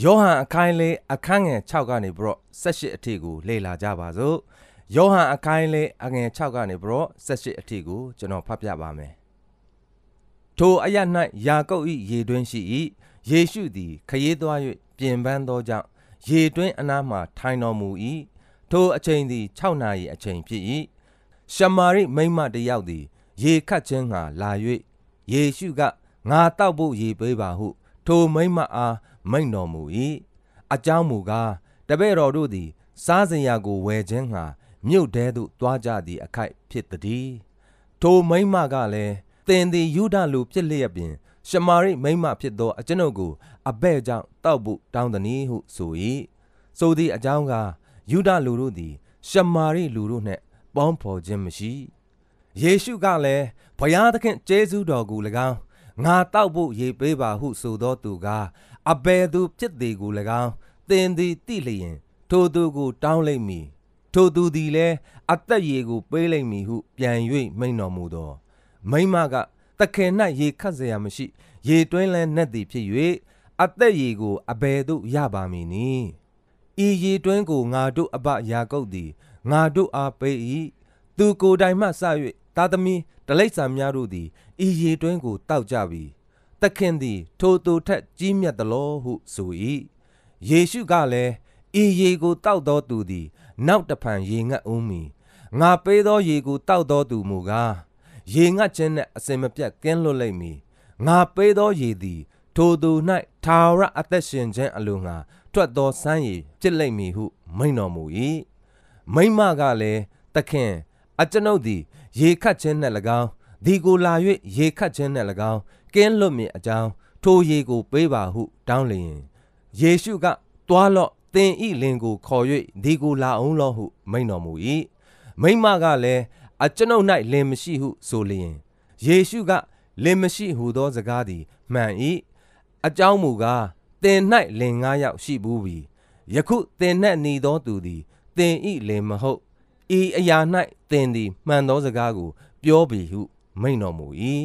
ယောဟန်အခန်းလေးအခန်းငယ်6ကနေပြီးတော့18အထိကိုလေ့လာကြပါစို့ယောဟန်အခန်းလေးအငယ်6ကနေပြီးတော့18အထိကိုကျွန်တော်ဖတ်ပြပါမယ်ထိုအရ၌ယာကုပ်၏ရေတွင်းရှိ၏ယေရှုသည်ခရီးသွား၍ပြင်ပန်းသောကြောင့်ရေတွင်းအနားမှထိုင်တော်မူ၏ထိုအချိန်သည်6နာရီအချိန်ဖြစ်၏ရှမာရိမိန်းမတစ်ယောက်သည်ရေခတ်ခြင်းငှာလာ၍ယေရှုကငါတောက်ဖို့ရေပေးပါဟုထိုမိန်းမအားမိန့်တော်မူ၏အကြောင်းမူကားတပည့်တော်တို့သည်စားစရာကိုဝယ်ခြင်းငှာမြို့ထဲသို့သွားကြသည်အခိုက်ဖြစ်သည်ထိုမိန်းမကလည်းသင်သည်ယုဒလူဖြစ်လျက်ပင်ရှမာရိမိန်းမဖြစ်သောအကျွန်ုပ်ကိုအဘဲ့ကြောင့်တောက်ဖို့တောင်းသည်ဟုဆို၏ဆိုသည့်အကြောင်းကယုဒလူတို့သည်ရှမာရိလူတို့နှင့်ပေါင်းဖော်ခြင်းမရှိယေရှုကလည်းဘုရားသခင်ကျေးဇူးတော်ကို၎င်းငါတောက်ဖို့ရေပေးပါဟုဆိုသောသူကအဘယ်သူဖြစ်သည်ကို၎င်းသင်သည်သိလျင်ထိုသူကိုတောင်းလိမ့်မည်ထိုသူသည်လည်းအသက်ရေကိုပေးလိမ့်မည်ဟုပြန်၍မိန့်တော်မူသောမိန်းမကသခင်၌ရေခတ်เสียမရှိရေတွင်းလဲနှက်သည်ဖြစ်၍အသက်ရေကိုအဘယ်သို့ရပါမည်နည်းဤရေတွင်းကိုငါတို့အဘယာကုပ်သည်ငါတို့အားပေး၏သူကိုယ်တိုင်မှစ၍သားသမီးတိရစ္ဆာန်များတို့သည်ဤရေတွင်းကိုတောက်ကြပြီသခင်သည်ထိုသူထက်ကြီးမြတ်သလောဟုဆို၏ယေရှုကလည်းဤရေကိုတောက်သောသူသည်နောက်တဖန်ရေငတ်ဦးမည်ငါပေးသောရေကိုတောက်သောသူမူကားရေငတ်ခြင်းနှင့်အစင်မပြတ်ကင်းလွတ်လိမ့်မည်ငါပေးသောရေသည်ထိုသူ၌ထာဝရအသက်ရှင်ခြင်းအလိုငှာထွက်သောစမ်းရည်ဖြစ်လိမ့်မည်ဟုမိန့်တော်မူ၏မိန်းမကလည်းသခင်အကျွန်ုပ်သည်ရေခတ်ခြင်းနှင့်၎င်းဒီကိုလာ၍ရေခတ်ခြင်းနှင့်၎င်းကင်းလွတ်မည်အကြောင်းထိုရေကိုပေးပါဟုတောင်းလျင်ယေရှုကတွားလော့သင်ဤလင်ကိုခေါ်၍ဒီကိုလာအောင်လောဟုမိန့်တော်မူ၏မိန်းမကလည်းအကျွန်ုပ်၌လင်မရှိဟုဆိုလျင်ယေရှုကလင်မရှိဟုသောစကားသည်မှန်၏အကြောင်းမူကားသင်၌လင်9ယောက်ရှိဘူးပြီယခုသင်နှင့်နေသောသူသည်သင်ဤလင်မဟုတ်ဤအရာ၌သင်သည်မှန်သောစကားကိုပြောပြီဟုမိန့်တော်မူ၏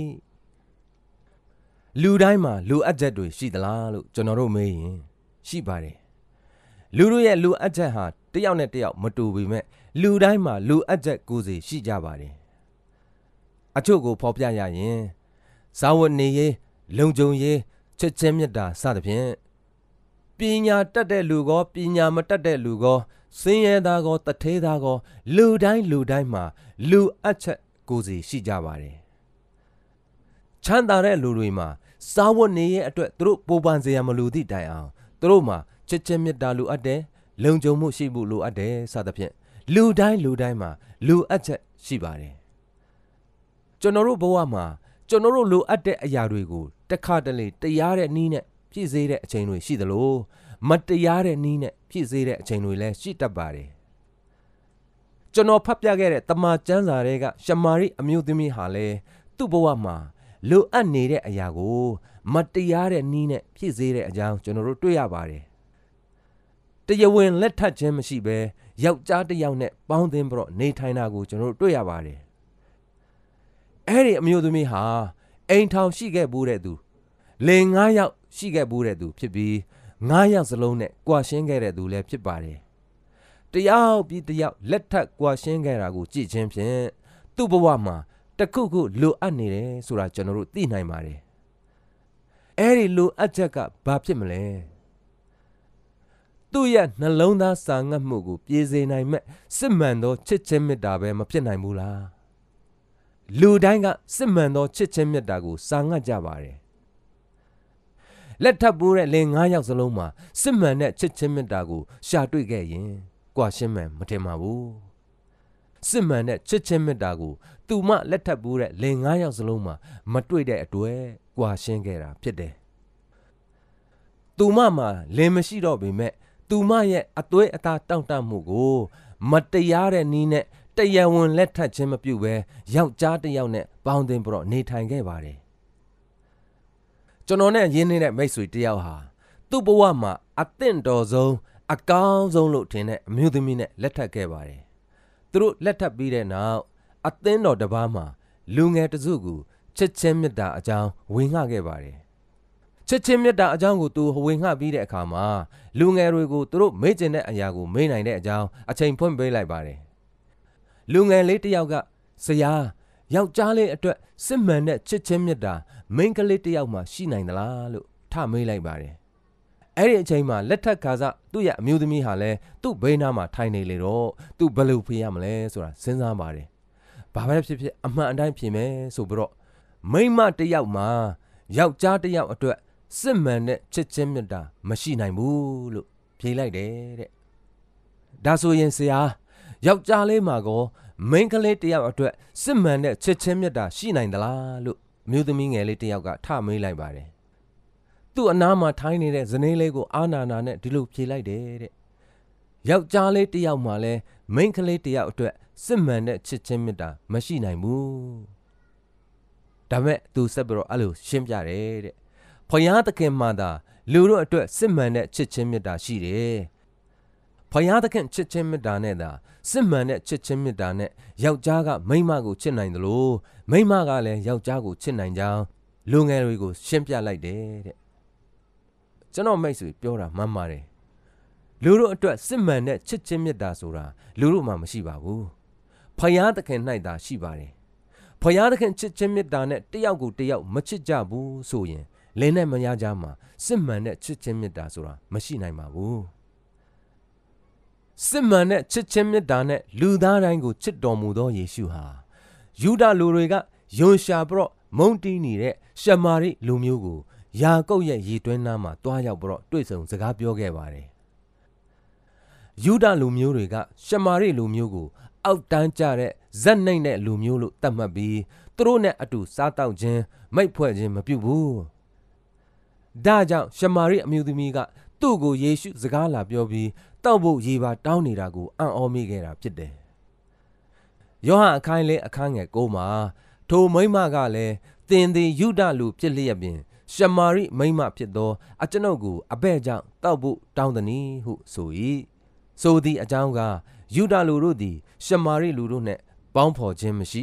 လူတိုင်းမှာလူအပ်ချက်တွေရှိသလားလို့ကျွန်တော်တို့မေးရင်ရှိပါတယ်လူတို့ရဲ့လူအပ်ချက်ဟာတယောက်နဲ့တယောက်မတူပေမဲ့လူတိုင်းမှာလူအပ်ချက်ကိုယ်စီရှိကြပါတယ်အချို့ကိုဖော်ပြရရင်ဇာဝတ်နေရေးလုံခြုံရေးချစ်ချင်းမေတ္တာစသဖြင့်ပညာတတ်တဲ့လူကောပညာမတတ်တဲ့လူကောစင်ရဲသားကောတထဲသားကောလူတိုင်းမှာလူအပ်ချက်ကိုယ်စီရှိကြပါတယ်ချမ်းသာတဲ့လူတွေမှာစားဝတ်နေရေးအတွက်သူတို့ပိုပန်စရာမလိုသည့်တိုင်အောင်သူတို့မှာချစ်ချင်းမေတ္တာလိုအပ်တယ်လုံခြုံမှုရှိဖို့လိုအပ်တယ်စသဖြင့်လူတိုင်းမှာလူအပ်ချက်ရှိပါတယ်ကျွန်တော်တို့ဘဝမှာကျွန်တော်တို့လိုအပ်တဲ့အရာတွေကိုတခါတလေတရားတဲ့နည်းနဲ့ပြည့်စည်တဲ့အချိန်တွေရှိသလိုမတရားတဲ့နည်းနဲ့ပြည့်စည်တဲ့အချိန်တွေလည်းရှိတတ်ပါတယ်ကျွန်တော်ဖတ်ပြခဲ့တဲ့တမန်ကျမ်းစာတွေကရှမာရိအမျိုးသမီးဟာလေသူ့ဘဝမှာလိုအပ်နေတဲ့အရာကိုမတရားတဲ့နည်းနဲ့ပြည့်စည်တဲ့အကြောင်းကျွန်တော်တို့တွေ့ရပါတယ်တရားဝင်လက်ထပ်ခြင်းမရှိဘဲယောက်ျားတစ်ယောက်နဲ့ပေါင်းသင်းပြီးတော့နေထိုင်တာကိုကျွန်တော်တို့တွေ့ရပါတယ်အဲ့ဒီအမျိုးသမီးဟာအိမ်ထောင်ရှိခဲ့ဘူးတဲ့သူလင်9ယောက်ရှိခဲ့ဘူးတဲ့သူဖြစ်ပြီး9ယောက်စလုံးနဲ့ကြွာရှင်းခဲ့တဲ့သူလည်းဖြစ်ပါတယ်တယောက်ပြီးတယောက်လက်ထပ်ကြွာရှင်းခဲ့တာကိုကြည့်ချင်းဖြင့်သူ့ဘဝမှာတခုခုလိုအပ်နေတယ်ဆိုတာကျွန်တော်တို့သိနိုင်ပါတယ်အဲ့ဒီလိုအပ်ချက်ကဘာဖြစ်မလဲသူ့ရဲ့နှလုံးသားစာငတ်မှုကိုပြေစေနိုင်မဲ့စစ်မှန်သောချစ်ချင်းမေတ္တာပဲမဖြစ်နိုင်ဘူးလားလူတိုင်းကစစ်မှန်သောချစ်ချင်းမေတ္တာကိုစာငတ်ကြပါတယ်လက်ထပ်ပိုးတဲ့လင်9ယောက်စလုံးမှာစစ်မှန်တဲ့ချစ်ချင်းမေတ္တာကိုရှာတွေ့ခဲ့ရင်ကြွာရှင်းမှန်မထင်ပါဘူးစစ်မှန်တဲ့ချစ်ချင်းမေတ္တာကိုသူမလက်ထပ်ပိုးတဲ့လင်9ယောက်စလုံးမှာမတွေ့တဲ့အတွက်ကြွာရှင်းခဲ့တာဖြစ်တယ်သူမမှာလင်မရှိတော့ပေမဲ့သူမရဲ့အသွေးအသားတောင့်တမှုကိုမတရားတဲ့နည်းနဲ့တရားဝင်လက်ထပ်ခြင်းမပြုဘဲယောက်ျားတစ်ယောက်နဲ့ပေါင်းသင်းပြီးတော့နေထိုင်ခဲ့ပါတယ်ကျွန်တော်နဲ့ရင်းနှီးတဲ့မိတ်ဆွေတစ်ယောက်ဟာသူ့ဘဝမှာအသင့်တော်ဆုံးအကောင်းဆုံးလို့ထင်တဲ့အမျိုးသမီးနဲ့လက်ထပ်ခဲ့ပါတယ်သူတို့လက်ထပ်ပြီးတဲ့နောက်အသင်းတော်တစ်ပါးမှာလူငယ်တစုကိုချစ်ချင်းမေတ္တာအကြောင်းဝင်ငှခဲ့ပါတယ်ချက်ချင်းမြတ်တာအကြောင်းကိုသူဝင်ငှပြီးတဲ့အခါမှာလူငယ်တွေကိုသူတို့မေ့ကျင်တဲ့အရာကိုမေ့နိုင်တဲ့အကြောင်းအချိန်ဖွင့်ပေးလိုက်ပါတယ်လူငယ်လေးတစ်ယောက်ကဆရာယောက်ျားလေးအတွက်စစ်မှန်တဲ့ချစ်ချင်းမြတ်တာမိန်းကလေးတစ်ယောက်မှရှိနိုင်သလားလို့ထမေးလိုက်ပါတယ်အဲ့ဒီအချိန်မှာလက်ထပ်ခါစသူ့ရဲ့အမျိုးသမီးဟာလည်းသူ့ဘေးနားမှာထိုင်နေလေတော့သူဘယ်လိုဖြေရမလဲဆိုတာစဉ်းစားပါတယ်ဘာပဲဖြစ်ဖြစ်အမှန်အတိုင်းဖြေမယ်ဆိုပြီးတော့မိန်းမတစ်ယောက်မှာယောက်ျားတစ်ယောက်အတွက်စစ်မှန်တဲ့ချစ်ချင်းမြတ်တာမရှိနိုင်ဘူးလို့ဖြေလိုက်တယ်တဲ့ဒါဆိုရင်ဆရာယောက်ျားလေးမှာကောမိန်းကလေးတစ်ယောက်အတွက်စစ်မှန်တဲ့ချစ်ချင်းမြတ်တာရှိနိုင်သလားလို့အမျိုးသမီးငယ်လေးတစ်ယောက်ကထမေးလိုက်ပါတယ်သူ့အနားမှာထိုင်းနေတဲ့ဇနီးလေးကိုအာနာနာနဲ့ဒီလိုဖြေလိုက်တယ်တဲ့ယောက်ျားလေးတစ်ယောက်မှာလဲမိန်းကလေးတစ်ယောက်အတွက်စစ်မှန်တဲ့ချစ်ချင်းမြတ်တာမရှိနိုင်ဘူးဒါမဲ့သူဆက်ပြီးတော့အဲ့လိုရှင်းပြတယ်တဲ့ဖယားသခင်မှာသာလူတို့အတွက်စစ်မှန်တဲ့ချစ်ချင်းမြတ်တာရှိတယ်ဖယားသခင်ချစ်ချင်းမြတ်တာနဲ့သာစစ်မှန်တဲ့ချစ်ချင်းမြတ်တာနဲ့ယောက်ျားကမိန်းမကိုချစ်နိုင်တယ်လို့မိန်းမကလည်းယောက်ျားကိုချစ်နိုင်ကြောင်းလူငယ်တွေကိုရှင်းပြလိုက်တယ်တဲ့ကျွန်တော်မိတ်ဆွေပြောတာမှန်ပါတယ်လူတို့အတွက်စစ်မှန်တဲ့ချစ်ချင်းမြတ်တာဆိုတာလူတို့မှမရှိပါဘူးဖယားသခင်၌သာရှိပါတယ်ဖယားသခင်ချစ်ချင်းမြတ်တာနဲ့တယောက်ကိုတယောက်မချစ်ကြဘူးဆိုရင်လင်းနဲ့မယားကြားမှာစစ်မှန်တဲ့ချစ်ချင်းမြတ်တာဆိုတာမရှိနိုင်ပါဘူးစစ်မှန်တဲ့ချစ်ချင်းမြတ်တာနဲ့လူသားတိုင်းကိုချစ်တော်မူသောယေရှုဟာယူဒလူတွေကယွန်ရှာပြီးတော့မုန်းတီးနေတဲ့ရှမာရိလူမျိုးကိုယာကုပ်ရဲ့ရေတွင်းနားမှာတွားရောက်ပြီးတော့တွေ့ဆုံစကားပြောခဲ့ပါတယ်ယူဒလူမျိုးတွေကရှမာရိလူမျိုးကိုအောက်တန်းကျတဲ့ဇက်နှိမ့်တဲ့လူမျိုးလို့သတ်မှတ်ပြီးသူတို့နဲ့အတူစားတောက်ခြင်းမိတ်ဖွဲ့ခြင်းမပြုဘူးဒါကြောင့်ရှမာရိအမျိုးသမီးကသူ့ကိုယေရှုစကားလာပြောပြီးတောက်ဖို့ရေပါတောင်းနေတာကိုအံ့ဩမိခဲ့တာဖြစ်တယ်ယောဟန်အခန်းလေးအခန်းငယ်9မှာထိုမိန်းမကလည်းသင်သည်ယူဒလူဖြစ်လျက်ပင်ရှမာရိမိန်းမဖြစ်သောအကျွန်ုပ်ကိုအဘဲ့ကြောင့်တောက်ဖို့တောင်းသည်ဟုဆို၏ဆိုသည့်အကြောင်းကယူဒလူတို့သည်ရှမာရိလူတို့နှင့်ပေါင်းဖော်ခြင်းမရှိ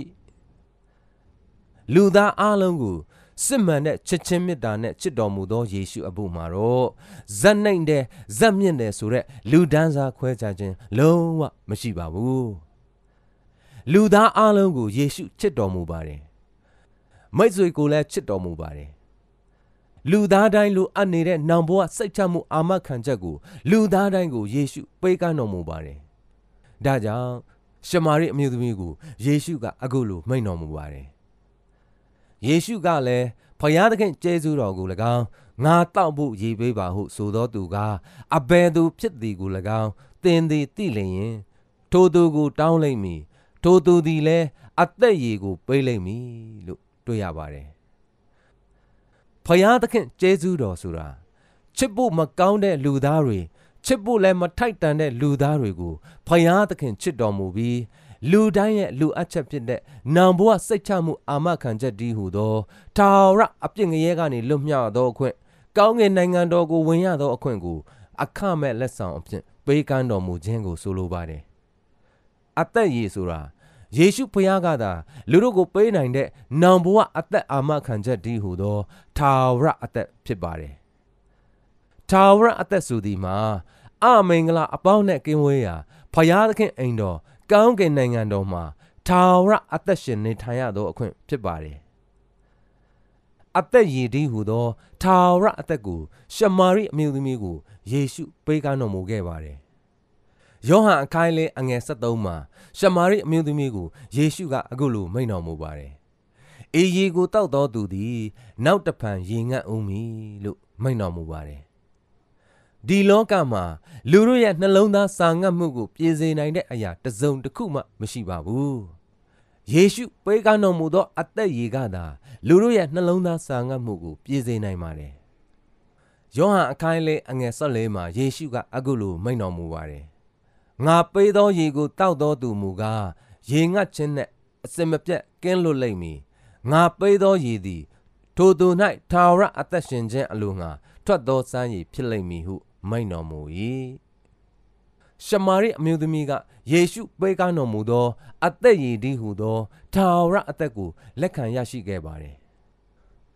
လူသားအလုံးကိုစစ်မှန်တဲ့ချစ်ချင်းမေတ္တာနဲ့ချစ်တော်မူသောယေရှုအဖို့မှာတော့ဇက်နှိမ့်တဲ့ဇက်မြင့်တဲ့ဆိုတဲ့လူဒန်းစားခွဲခြားခြင်းလုံးဝမရှိပါဘူးလူသားအလုံးကိုယေရှုချစ်တော်မူပါတယ်မိတ်ဆွေကိုလည်းချစ်တော်မူပါတယ်လူသားတိုင်းလိုအပ်နေတဲ့နောင်ဘဝစိတ်ချမှုအာမခံချက်ကိုလူသားတိုင်းကိုယေရှုပေးကမ်းတော်မူပါတယ်ဒါကြောင့်ရှမာရိအမျိုးသမီးကိုယေရှုကအခုလိုမိန့်တော်မူပါတယ်ယေရှုကလည်းဖယားသခင်ကျေးဇူးတော်ကို၎င်းငါတောက်ဖို့ရေပေးပါဟုဆိုသောသူကအဘယ်သူဖြစ်သည်ကို၎င်းသင်သည်သိလျင်ထိုသူကိုတောင်းလိမ့်မည်ထိုသူသည်လည်းအသက်ရေကိုပေးလိမ့်မည်လို့တွေ့ရပါတယ်ဖယားသခင်ကျေးဇူးတော်ဆိုတာချစ်ဖို့မကောင်းတဲ့လူသားတွေချစ်ဖို့လည်းမထိုက်တန်တဲ့လူသားတွေကိုဖယားသခင်ချစ်တော်မူပြီးလူတိုင်းရဲ့လူအပ်ချက်ဖြစ်တဲ့နောင်ဘဝစိတ်ချမှုအာမခံချက်တည်းဟူသောထာဝရအပြစ်ငရဲကနေလွတ်မြောက်သောအခွင့်ကောင်းကင်နိုင်ငံတော်ကိုဝင်ရသောအခွင့်ကိုအခမဲ့လက်ဆောင်အဖြစ်ပေးကမ်းတော်မူခြင်းကိုဆိုလိုပါတယ်အသက်ရည်ဆိုတာယေရှုဖယားကသာလူတို့ကိုပေးနိုင်တဲ့နောင်ဘဝအသက်အာမခံချက်တည်းဟူသောထာဝရအသက်ဖြစ်ပါတယ်ထာဝရအသက်ဆိုသည်မှာအမင်္ဂလာအပေါင်းနဲ့ကင်းဝေးရာဖယားသခင်အိမ်တော်ကောင်းကင်နိုင်ငံတော်မှာထာဝရအသက်ရှင်နေထိုင်ရသောအခွင့်ဖြစ်ပါတယ်အသက်ရည်တည်းဟူသောထာဝရအသက်ကိုရှမာရိအမျိုးသမီးကိုယေရှုပေးကမ်းတော်မူခဲ့ပါတယ်ယောဟန်အခန်းလေးအငယ်73မှာရှမာရိအမျိုးသမီးကိုယေရှုကအခုလိုမိန့်တော်မူပါတယ်အေးရေကိုတောက်တော်သူသည်နောက်တဖန်ရေငတ်ဦးမည်လို့မိန့်တော်မူပါတယ်ဒီလောကမှာလူတို့ရဲ့နှလုံးသားစာငတ်မှုကိုပြေစေနိုင်တဲ့အရာတစ်စုံတစ်ခုမှမရှိပါဘူးယေရှုပေးကမ်းတော်မူသောအသက်ရေကသာလူတို့ရဲ့နှလုံးသားစာငတ်မှုကိုပြေစေနိုင်ပါတယ်ယောဟန်အခန်းလေးအငယ်14မှာယေရှုကအခုလိုမိန့်တော်မူပါတယ်ငါပေးသောရေကိုတောက်တော်သူမူကားရေငတ်ခြင်းနဲ့အစင်မပြတ်ကင်းလွတ်လိမ့်မည်ငါပေးသောရေသည်ထိုသူ၌ထာဝရအသက်ရှင်ခြင်းအလိုငှာထွက်သောစမ်းရည်ဖြစ်လိမ့်မည်ဟုမိန့်တော်မူ၏ရှမာရိအမျိုးသမီးကယေရှုပေးကမ်းတော်မူသောအသက်ရည်တည်းဟူသောထာဝရအသက်ကိုလက်ခံရရှိခဲ့ပါတယ်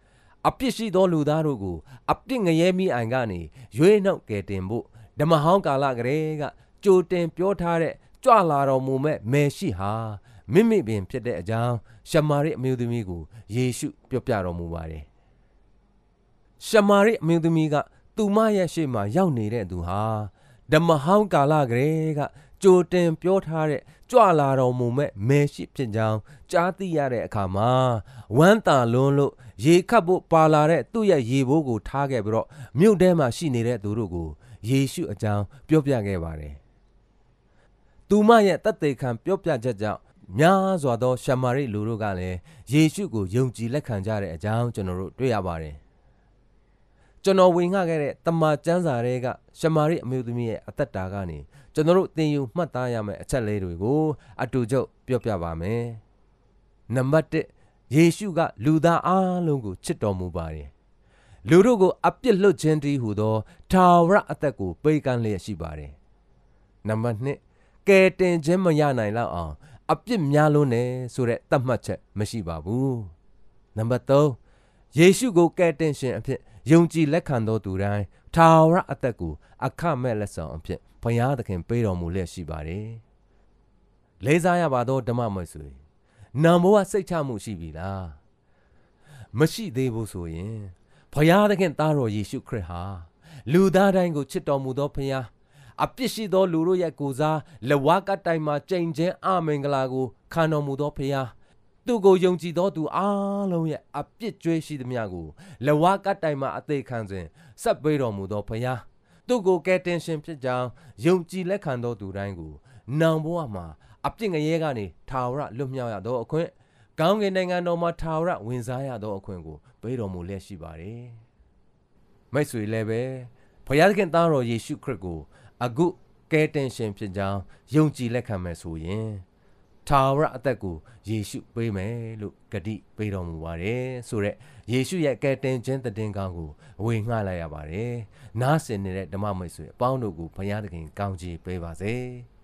အပြစ်ရှိသောလူသားတို့ကိုအပြစ်ငရဲမိအိုင်ကနေရွေးနှောက်ကယ်တင်ဖို့ဓမ္မဟောင်းကာလကလေးကကြိုတင်ပြောထားတဲ့ကြွလာတော်မူမဲ့မယ်ရှိဟာမိမိပင်ဖြစ်တဲ့အကြောင်းရှမာရိအမျိုးသမီးကိုယေရှုပြောပြတော်မူပါတယ်ရှမာရိအမျိုးသမီးကသူမရဲ့ရှေ့မှာရောက်နေတဲ့သူဟာဓမ္မဟောင်းကာလကလေးကကြိုတင်ပြောထားတဲ့ကြွလာတော်မူမဲ့မယ်ရှိဖြစ်ကြောင်းကြားသိရတဲ့အခါမှာဝမ်းသာလွန်းလို့ရေခတ်ဖို့ပါလာတဲ့သူ့ရဲ့ရေဘိုးကိုထားခဲ့ပြီးတော့မြို့ထဲမှာရှိနေတဲ့သူတို့ကိုယေရှုအကြောင်းပြောပြခဲ့ပါတယ်သူမရဲ့တသက်ခံပြောပြချက်ကြောင့်များစွာသောရှမာရိလူတို့ကလည်းယေရှုကိုယုံကြည်လက်ခံကြတဲ့အကြောင်းကျွန်တော်တို့တွေ့ရပါတယ်ကျွန်တော်ဝင်ငှခဲ့တဲ့တမန်ကျမ်းစာတွေကရှမာရိအမျိုးသမီးရဲ့အသက်တာကနေကျွန်တော်တို့သင်ယူမှတ်သားရမယ့်အချက်လေးတွေကိုအတူချုပ်ပြောပြပါမယ်နံပါတ်1ယေရှုကလူသားအလုံးကိုချစ်တော်မူပါတယ်လူတို့ကိုအပြစ်လွတ်ခြင်းတည်းဟူသောထာဝရအသက်ကိုပေးကမ်းလျက်ရှိပါတယ်နံပါတ်2ကယ်တင်ခြင်းမရနိုင်လောက်အောင်အပြစ်များလွန်းတယ်ဆိုတဲ့သတ်မှတ်ချက်မရှိပါဘူးနံပါတ်3ယေရှုကိုကယ်တင်ရှင်အဖြစ်ယုံကြည်လက်ခံတော်သူတိုင်းထာဝရအသက်ကိုအခမဲ့လက်ဆောင်အဖြစ်ဘုရားသခင်ပေးတော်မူလျက်ရှိပါတယ်လေးစားရပါသောဓမ္မမိတ်ဆွေနံဘောကစိတ်ချမှုရှိပြီလားမရှိသေးဘူးဆိုရင်ဘုရားသခင်သားတော်ယေရှုခရစ်ဟာလူသားတိုင်းကိုချစ်တော်မူသောဘုရားအပြစ်ရှိသောလူတို့ရဲ့ကိုယ်စားလက်ဝါးကတိုင်မှာကြိမ်ချင်းအမင်္ဂလာကိုခံတော်မူသောဘုရားသူကိုယုံကြည်သောသူအားလုံးရဲ့အပြစ်ကြွေးရှိသမျှကိုလက်ဝါးကတိုင်မှာအသေးခံစဉ်ဆက်ပေးတော်မူသောဘုရားသူကိုကယ်တင်ရှင်ဖြစ်ကြောင်းယုံကြည်လက်ခံသောသူတိုင်းကိုနောင်ဘဝမှာအပြစ်ငရဲကနေထာဝရလွတ်မြောက်ရသောအခွင့်ကောင်းကင်နိုင်ငံတော်မှာထာဝရဝင်စားရသောအခွင့်ကိုပေးတော်မူလျက်ရှိပါတယ်မိတ်ဆွေလည်းပဲဘုရားသခင်သားတော်ယေရှုခရစ်ကိုအခုကယ်တင်ရှင်ဖြစ်ကြောင်းယုံကြည်လက်ခံမယ်ဆိုရင်ထာဝရအသက်ကိုယေရှုပေးမယ်လို့ဂတိပေးတော်မူပါတယ်ဆိုရက်ယေရှုရဲ့ကယ်တင်ခြင်းသခင်ကောင်းကိုဝေငှလိုက်ရပါတယ်နားဆင်နေတဲ့ဓမ္မမိတ်ဆွေအပေါင်းတို့ကိုဘုရားသခင်ကောင်းချီးပေးပါစေ